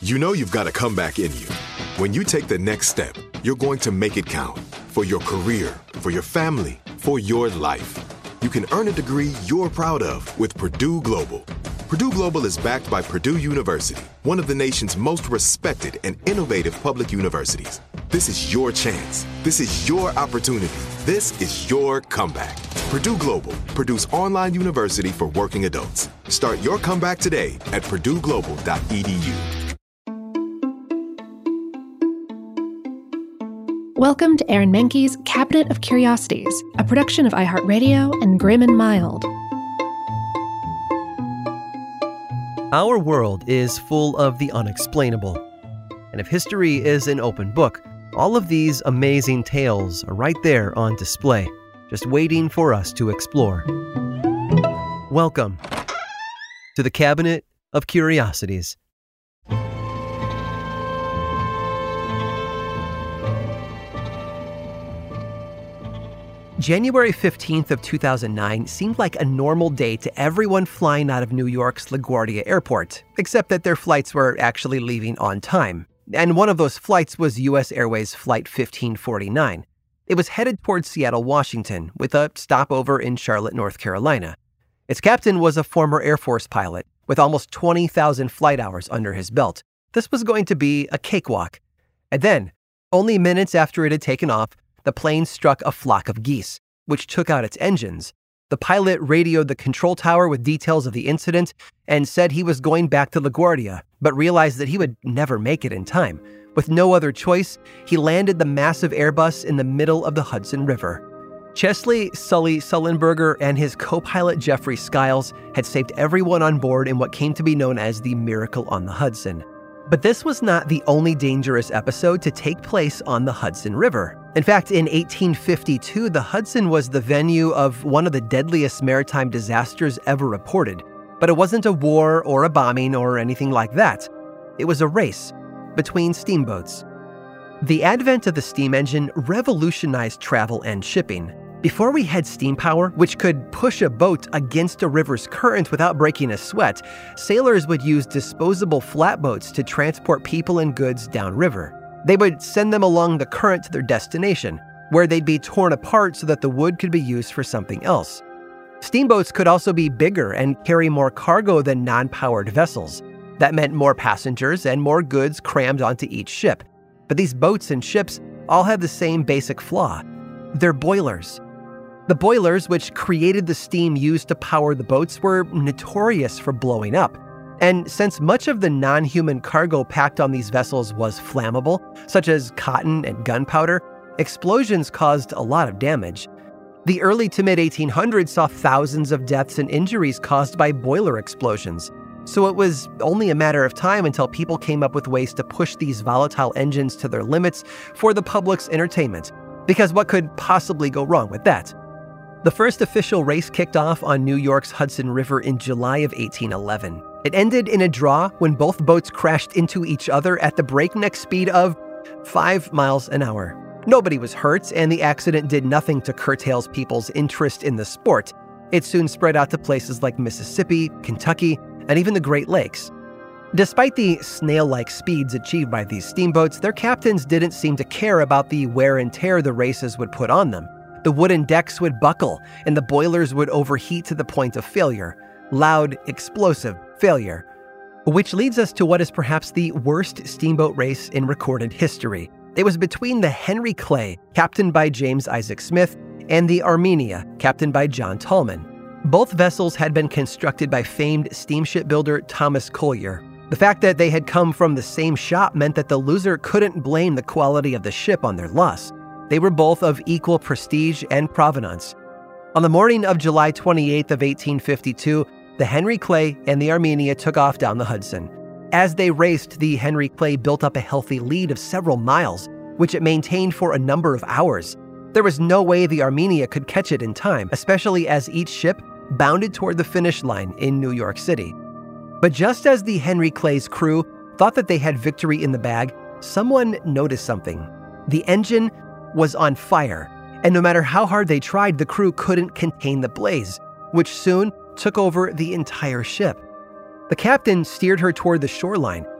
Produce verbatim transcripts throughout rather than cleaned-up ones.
You know you've got a comeback in you. When you take the next step, you're going to make it count. For your career, for your family, for your life. You can earn a degree you're proud of with Purdue Global. Purdue Global is backed by Purdue University, one of the nation's most respected and innovative public universities. This is your chance. This is your opportunity. This is your comeback. Purdue Global, Purdue's online university for working adults. Start your comeback today at purdue global dot e d u. Welcome to Aaron Mahnke's Cabinet of Curiosities, a production of iHeartRadio and Grim and Mild. Our world is full of the unexplainable. And if history is an open book, all of these amazing tales are right there on display, just waiting for us to explore. Welcome to the Cabinet of Curiosities. January fifteenth of two thousand nine seemed like a normal day to everyone flying out of New York's LaGuardia Airport, except that their flights were actually leaving on time. And one of those flights was U S Airways Flight fifteen forty-nine. It was headed towards Seattle, Washington, with a stopover in Charlotte, North Carolina. Its captain was a former Air Force pilot, with almost twenty thousand flight hours under his belt. This was going to be a cakewalk. And then, only minutes after it had taken off, the plane struck a flock of geese, which took out its engines. The pilot radioed the control tower with details of the incident and said he was going back to LaGuardia, but realized that he would never make it in time. With no other choice, he landed the massive Airbus in the middle of the Hudson River. Chesley Sully Sullenberger and his co-pilot Jeffrey Skiles had saved everyone on board in what came to be known as the Miracle on the Hudson. But this was not the only dangerous episode to take place on the Hudson River. In fact, in eighteen fifty-two, the Hudson was the venue of one of the deadliest maritime disasters ever reported. But it wasn't a war or a bombing or anything like that. It was a race between steamboats. The advent of the steam engine revolutionized travel and shipping. Before we had steam power, which could push a boat against a river's current without breaking a sweat, sailors would use disposable flatboats to transport people and goods downriver. They would send them along the current to their destination, where they'd be torn apart so that the wood could be used for something else. Steamboats could also be bigger and carry more cargo than non-powered vessels. That meant more passengers and more goods crammed onto each ship. But these boats and ships all had the same basic flaw. They're boilers. The boilers, which created the steam used to power the boats, were notorious for blowing up. And since much of the non-human cargo packed on these vessels was flammable, such as cotton and gunpowder, explosions caused a lot of damage. The early to mid eighteen hundreds saw thousands of deaths and injuries caused by boiler explosions. So it was only a matter of time until people came up with ways to push these volatile engines to their limits for the public's entertainment. Because what could possibly go wrong with that? The first official race kicked off on New York's Hudson River in July of eighteen eleven. It ended in a draw when both boats crashed into each other at the breakneck speed of five miles an hour. Nobody was hurt, and the accident did nothing to curtail people's interest in the sport. It soon spread out to places like Mississippi, Kentucky, and even the Great Lakes. Despite the snail-like speeds achieved by these steamboats, their captains didn't seem to care about the wear and tear the races would put on them. The wooden decks would buckle, and the boilers would overheat to the point of failure. Loud, explosive failure. Which leads us to what is perhaps the worst steamboat race in recorded history. It was between the Henry Clay, captained by James Isaac Smith, and the Armenia, captained by John Tallman. Both vessels had been constructed by famed steamship builder Thomas Collier. The fact that they had come from the same shop meant that the loser couldn't blame the quality of the ship on their loss. They were both of equal prestige and provenance. On the morning of July twenty-eighth of eighteen fifty-two, the Henry Clay and the Armenia took off down the Hudson. As they raced, the Henry Clay built up a healthy lead of several miles, which it maintained for a number of hours. There was no way the Armenia could catch it in time, especially as each ship bounded toward the finish line in New York City. But just as the Henry Clay's crew thought that they had victory in the bag, someone noticed something. The engine was on fire, and no matter how hard they tried, the crew couldn't contain the blaze, which soon took over the entire ship. The captain steered her toward the shoreline,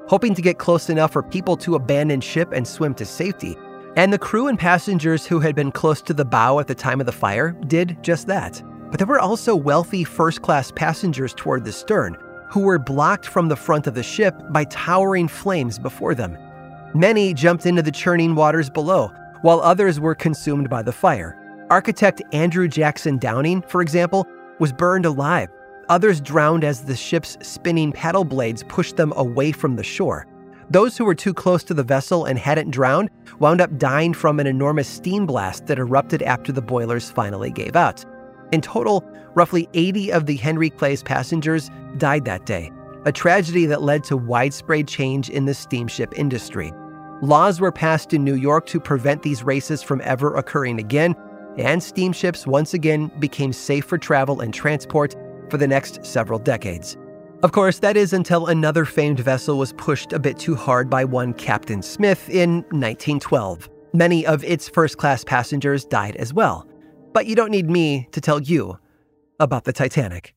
hoping to get close enough for people to abandon ship and swim to safety. And the crew and passengers who had been close to the bow at the time of the fire did just that. But there were also wealthy first-class passengers toward the stern, who were blocked from the front of the ship by towering flames before them. Many jumped into the churning waters below, while others were consumed by the fire. Architect Andrew Jackson Downing, for example, was burned alive. Others drowned as the ship's spinning paddle blades pushed them away from the shore. Those who were too close to the vessel and hadn't drowned wound up dying from an enormous steam blast that erupted after the boilers finally gave out. In total, roughly eighty of the Henry Clay's passengers died that day, a tragedy that led to widespread change in the steamship industry. Laws were passed in New York to prevent these races from ever occurring again, and steamships once again became safe for travel and transport for the next several decades. Of course, that is until another famed vessel was pushed a bit too hard by one Captain Smith in nineteen twelve. Many of its first-class passengers died as well. But you don't need me to tell you about the Titanic.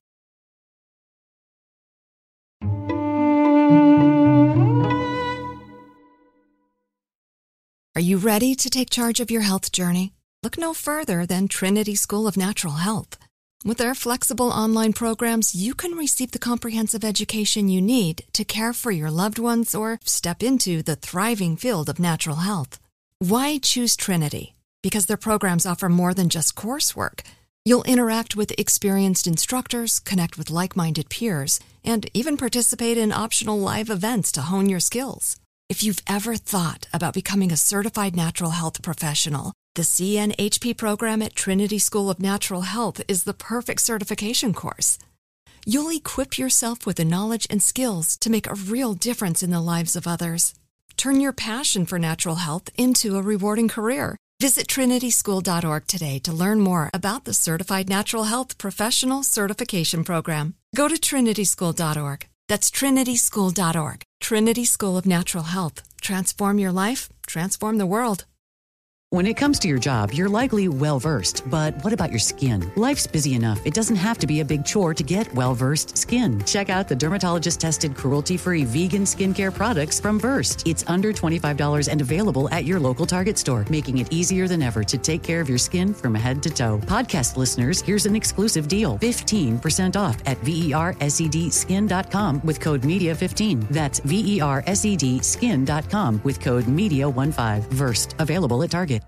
Are you ready to take charge of your health journey? Look no further than Trinity School of Natural Health. With their flexible online programs, you can receive the comprehensive education you need to care for your loved ones or step into the thriving field of natural health. Why choose Trinity? Because their programs offer more than just coursework. You'll interact with experienced instructors, connect with like-minded peers, and even participate in optional live events to hone your skills. If you've ever thought about becoming a certified natural health professional, the C N H P program at Trinity School of Natural Health is the perfect certification course. You'll equip yourself with the knowledge and skills to make a real difference in the lives of others. Turn your passion for natural health into a rewarding career. Visit trinity school dot org today to learn more about the Certified Natural Health Professional Certification Program. Go to trinity school dot org. That's trinity school dot org. Trinity School of Natural Health. Transform your life, transform the world. When it comes to your job, you're likely well-versed, but what about your skin? Life's busy enough. It doesn't have to be a big chore to get well-versed skin. Check out the dermatologist-tested, cruelty-free vegan skincare products from Versed. It's under twenty-five dollars and available at your local Target store, making it easier than ever to take care of your skin from head to toe. Podcast listeners, here's an exclusive deal. fifteen percent off at versed skin dot com with code media fifteen. That's versed skin dot com with code media fifteen. Versed. Available at Target.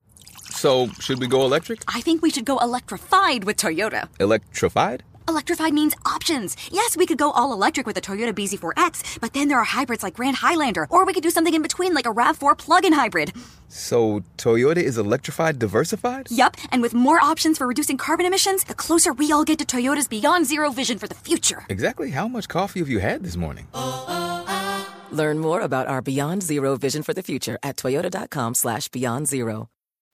So, should we go electric? I think we should go electrified with Toyota. Electrified? Electrified means options. Yes, we could go all electric with the Toyota B Z four X, but then there are hybrids like Grand Highlander, or we could do something in between like a RAV four plug-in hybrid. So, Toyota is electrified diversified? Yup, and with more options for reducing carbon emissions, the closer we all get to Toyota's Beyond Zero vision for the future. Exactly how much coffee have you had this morning? Learn more about our Beyond Zero vision for the future at toyota.com slash beyond zero.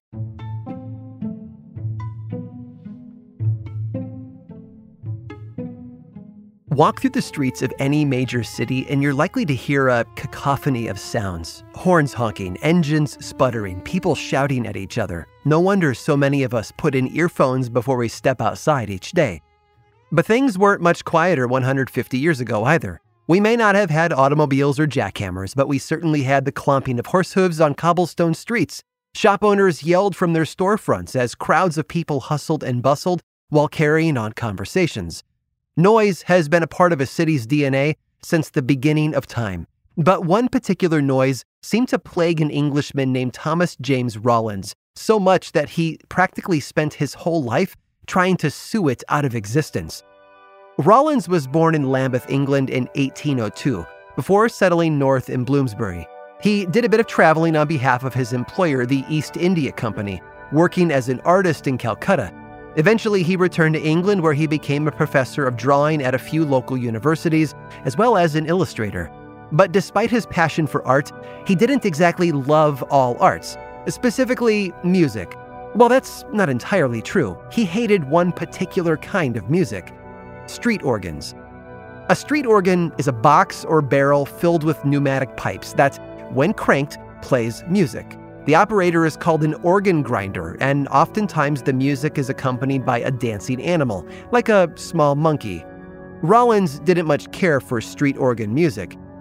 Walk through the streets of any major city and you're likely to hear a cacophony of sounds. Horns honking, engines sputtering, people shouting at each other. No wonder so many of us put in earphones before we step outside each day. But things weren't much quieter one hundred fifty years ago either. We may not have had automobiles or jackhammers, but we certainly had the clomping of horse hooves on cobblestone streets. Shop owners yelled from their storefronts as crowds of people hustled and bustled while carrying on conversations. Noise has been a part of a city's D N A since the beginning of time. But one particular noise seemed to plague an Englishman named Thomas James Rollins, so much that he practically spent his whole life trying to sue it out of existence. Rollins was born in Lambeth, England in eighteen oh two, before settling north in Bloomsbury. He did a bit of traveling on behalf of his employer, the East India Company, working as an artist in Calcutta. Eventually, he returned to England where he became a professor of drawing at a few local universities, as well as an illustrator. But despite his passion for art, he didn't exactly love all arts, specifically music. Well, that's not entirely true. He hated one particular kind of music: street organs. A street organ is a box or barrel filled with pneumatic pipes that, when cranked, plays music. The operator is called an organ grinder, and oftentimes the music is accompanied by a dancing animal, like a small monkey. Rollins didn't much care for street organ music.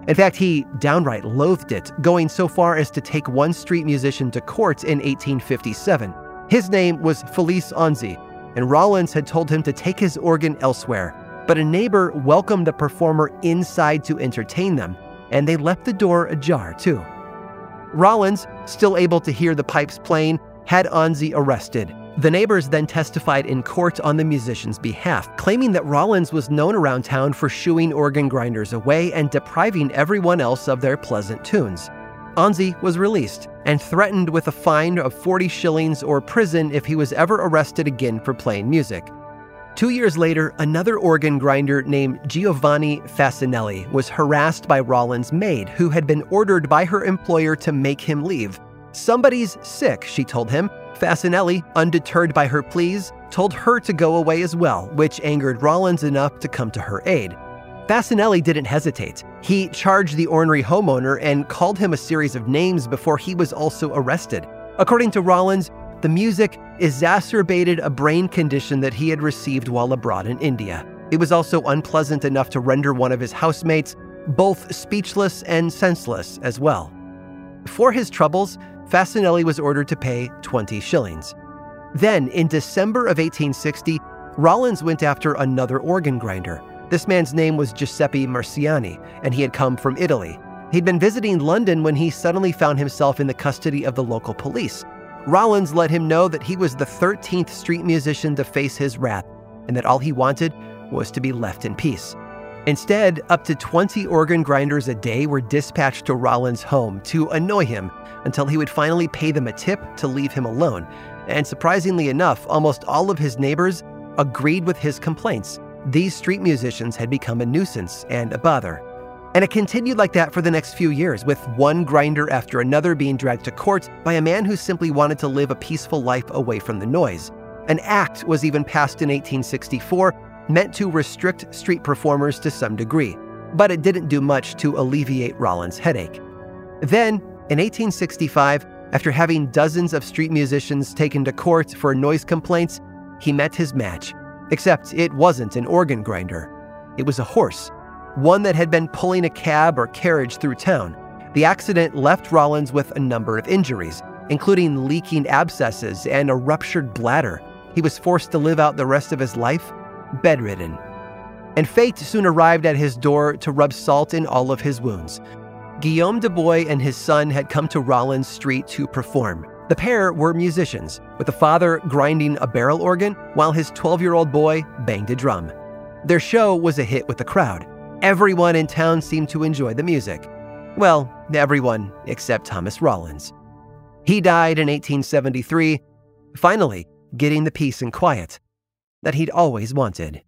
In fact, he downright loathed it, going so far as to take one street musician to court in eighteen fifty-seven. His name was Felice Onzi, and Rollins had told him to take his organ elsewhere. But a neighbor welcomed the performer inside to entertain them, and they left the door ajar too. Rollins, still able to hear the pipes playing, had Onzi arrested. The neighbors then testified in court on the musician's behalf, claiming that Rollins was known around town for shooing organ grinders away and depriving everyone else of their pleasant tunes. Onzi was released and threatened with a fine of forty shillings or prison if he was ever arrested again for playing music. Two years later, another organ grinder named Giovanni Fasinelli was harassed by Rollins' maid, who had been ordered by her employer to make him leave. "Somebody's sick," she told him. Fasinelli, undeterred by her pleas, told her to go away as well, which angered Rollins enough to come to her aid. Fasinelli didn't hesitate. He charged the ornery homeowner and called him a series of names before he was also arrested. According to Rollins, the music exacerbated a brain condition that he had received while abroad in India. It was also unpleasant enough to render one of his housemates both speechless and senseless as well. For his troubles, Fasinelli was ordered to pay twenty shillings. Then, in December of eighteen sixty, Rollins went after another organ grinder. This man's name was Giuseppe Marciani, and he had come from Italy. He'd been visiting London when he suddenly found himself in the custody of the local police. Rollins let him know that he was the thirteenth street musician to face his wrath, and that all he wanted was to be left in peace. Instead, up to twenty organ grinders a day were dispatched to Rollins' home to annoy him until he would finally pay them a tip to leave him alone. And surprisingly enough, almost all of his neighbors agreed with his complaints. These street musicians had become a nuisance and a bother. And it continued like that for the next few years, with one grinder after another being dragged to court by a man who simply wanted to live a peaceful life away from the noise. An act was even passed in eighteen sixty-four, meant to restrict street performers to some degree, but it didn't do much to alleviate Rollins' headache. Then, in eighteen sixty-five, after having dozens of street musicians taken to court for noise complaints, he met his match. Except it wasn't an organ grinder. It was a horse, one that had been pulling a cab or carriage through town. The accident left Rollins with a number of injuries, including leaking abscesses and a ruptured bladder. He was forced to live out the rest of his life bedridden. And fate soon arrived at his door to rub salt in all of his wounds. Guillaume Dubois and his son had come to Rollins Street to perform. The pair were musicians, with the father grinding a barrel organ while his twelve-year-old boy banged a drum. Their show was a hit with the crowd. Everyone in town seemed to enjoy the music. Well, everyone except Thomas Rollins. He died in eighteen seventy-three, finally getting the peace and quiet that he'd always wanted.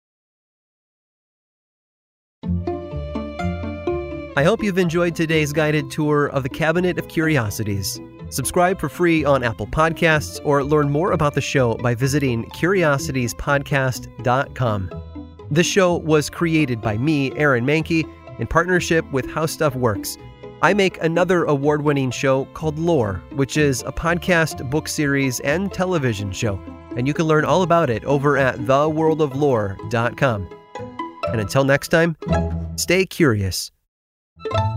I hope you've enjoyed today's guided tour of the Cabinet of Curiosities. Subscribe for free on Apple Podcasts or learn more about the show by visiting curiosities podcast dot com. This show was created by me, Aaron Mahnke, in partnership with How Stuff Works. I make another award-winning show called Lore, which is a podcast, book series, and television show, and you can learn all about it over at the world of lore dot com. And until next time, stay curious.